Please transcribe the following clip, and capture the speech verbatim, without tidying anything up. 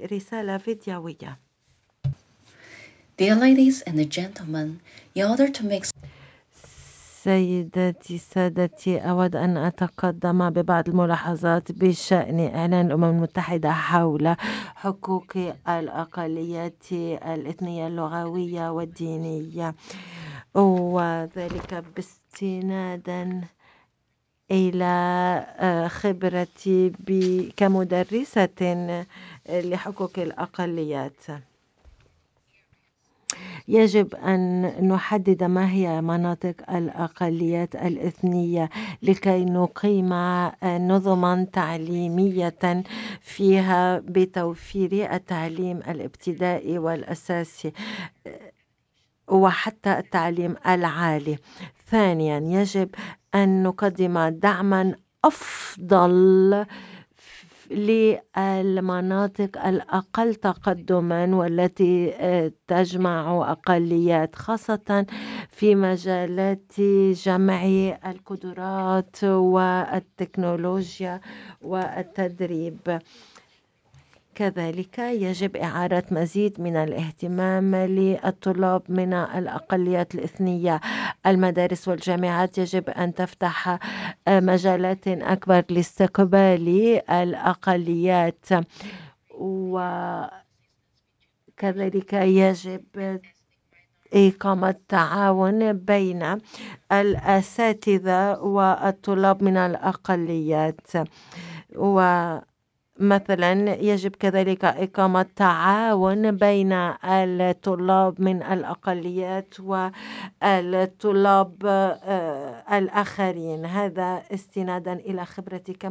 رسالة فيديوية. Dear ladies and gentlemen, in order to make سيداتي سادتي، أود أن أتقدم ببعض الملاحظات بشأن إعلان الأمم المتحدة حول حقوق الأقليات الإثنية اللغوية والدينية، وذلك باستنادا إلى خبرتي كمدرسة لحقوق الأقليات. يجب أن نحدد ما هي مناطق الأقليات الإثنية لكي نقيم نظما تعليمية فيها بتوفير التعليم الابتدائي والأساسي وحتى التعليم العالي. ثانيا، يجب أن نقدم دعما أفضل للمناطق الأقل تقدما والتي تجمع أقليات، خاصة في مجالات جمع القدرات والتكنولوجيا والتدريب. كذلك يجب إعارة مزيد من الاهتمام للطلاب من الأقليات الإثنية. المدارس والجامعات يجب أن تفتح مجالات أكبر لاستقبال الأقليات، وكذلك يجب إقامة تعاون بين الأساتذة والطلاب من الأقليات، و مثلا يجب كذلك إقامة تعاون بين الطلاب من الأقليات والطلاب الآخرين، هذا استنادا إلى خبرتي.